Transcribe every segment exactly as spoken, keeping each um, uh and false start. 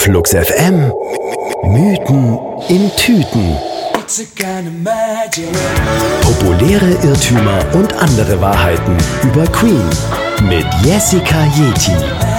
Flux F M. Mythen in Tüten. Populäre Irrtümer und andere Wahrheiten über Queen mit Jessica Yeti.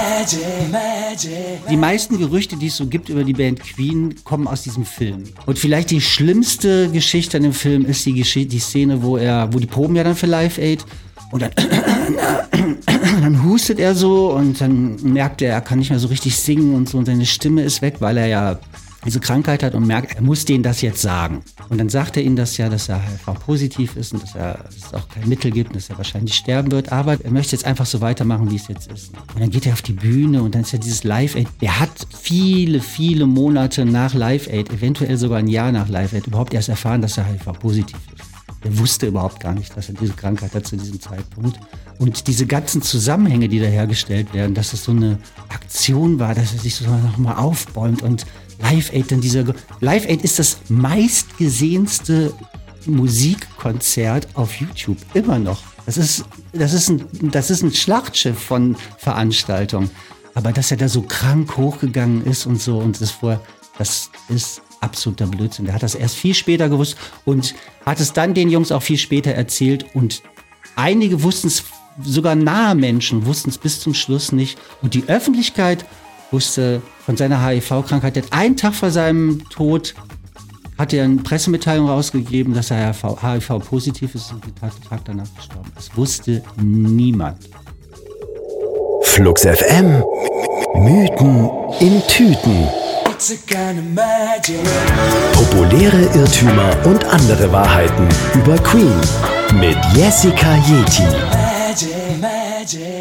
Die meisten Gerüchte, die es so gibt über die Band Queen, kommen aus diesem Film. Und vielleicht die schlimmste Geschichte an dem Film ist die, Geschichte, die Szene, wo er, wo die proben ja dann für Live Aid und dann, dann hustet er so und dann merkt er, er kann nicht mehr so richtig singen und so und seine Stimme ist weg, weil er ja diese Krankheit hat und merkt, er muss denen das jetzt sagen. Und dann sagt er ihnen das ja, dass er H I V-positiv ist und dass, er, dass es auch kein Mittel gibt und dass er wahrscheinlich sterben wird. Aber er möchte jetzt einfach so weitermachen, wie es jetzt ist. Und dann geht er auf die Bühne und dann ist ja dieses Live Aid. Er hat viele, viele Monate nach Live Aid, eventuell sogar ein Jahr nach Live Aid, überhaupt erst erfahren, dass er H I V-positiv ist. Er wusste überhaupt gar nicht, dass er diese Krankheit hat zu diesem Zeitpunkt. Und diese ganzen Zusammenhänge, die da hergestellt werden, dass es so eine Aktion war, dass er sich so nochmal aufbäumt und Live Aid, dann dieser Live Aid ist das meistgesehenste Musikkonzert auf YouTube, immer noch. Das ist, das ist ein, das ist ein Schlachtschiff von Veranstaltungen. Aber dass er da so krank hochgegangen ist und so und das vor, das ist absoluter Blödsinn. Der hat das erst viel später gewusst und hat es dann den Jungs auch viel später erzählt und einige wussten es, sogar nahe Menschen wussten es bis zum Schluss nicht und die Öffentlichkeit wusste von seiner H I V-Krankheit. Einen Tag vor seinem Tod hat er eine Pressemitteilung rausgegeben, dass er H I V-positiv ist und den Tag danach gestorben ist. Das wusste niemand. Flux F M. Mythen in Tüten. Populäre Irrtümer und andere Wahrheiten über Queen mit Jessica Yeti.